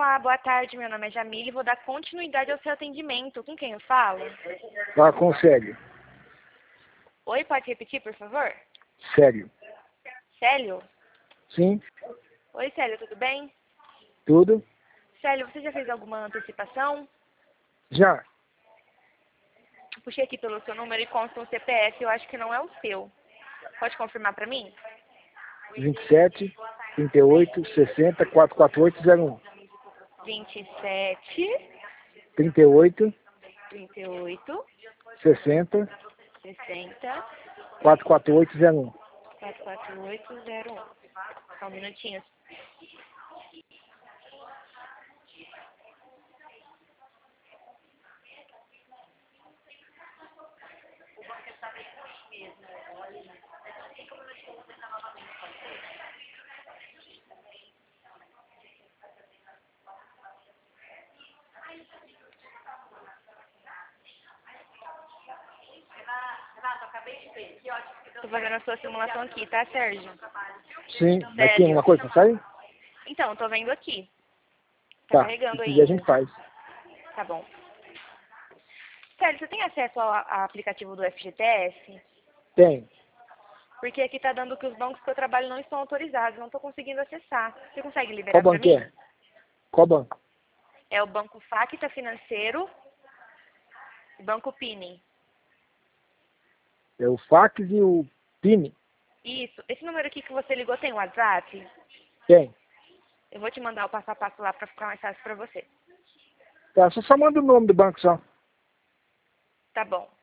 Olá, boa tarde. Meu nome é Jamile e vou dar continuidade ao seu atendimento. Com quem eu falo? Ah, com Célio. Oi, pode repetir, por favor? Célio. Célio? Sim, Oi, Célio, tudo bem? tudo? Célio, você já fez alguma antecipação? Já. Puxei aqui pelo seu número e consta um CPF, eu acho que não é o seu. Pode confirmar para mim? 27, 38, 60, 44801. 27, 38, 38, 60, 60, 44801. 44801. Só um minutinho. Tô fazendo a sua simulação aqui, tá, Sérgio? Sim, aqui Célio. uma coisa, sai? Então, tô vendo aqui. Tá Tá, carregando se quiser a ainda. gente faz. Tá bom. Sérgio, você tem acesso ao aplicativo do FGTS? Tem. Porque aqui tá dando que os bancos que eu trabalho não estão autorizados, não tô conseguindo acessar. Você consegue liberar Qual pra banco mim? é? Qual banco? É o Banco Facta Financeiro e Banco Pini. É o fax e o PIN? Isso. Esse número aqui que você ligou tem WhatsApp? Tem. Eu vou te mandar o passo a passo lá pra ficar mais fácil pra você. Tá, você só manda o nome do banco só. Tá bom.